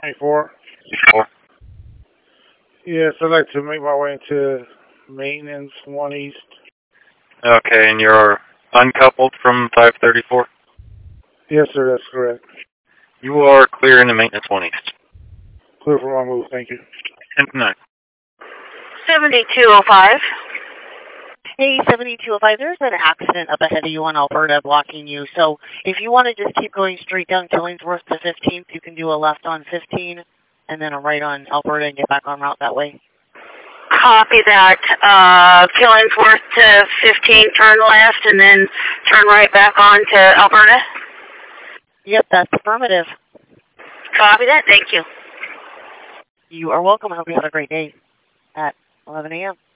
24. Yes, I'd like to make my way into maintenance 1 East. Okay, and you're uncoupled from 534? Yes, sir, that's correct. You are clear in the maintenance 1 East. Clear for my move, thank you. 10-9. 7205. Hey, 7205, there's an accident up ahead of you on Alberta blocking you. So if you want to just keep going straight down Killingsworth to 15th, you can do a left on 15 and then a right on Alberta and get back on route that way. Copy that. Killingsworth to 15, turn left, and then turn right back on to Alberta? Yep, that's affirmative. Copy that. Thank you. You are welcome. I hope you have a great day at 11 a.m.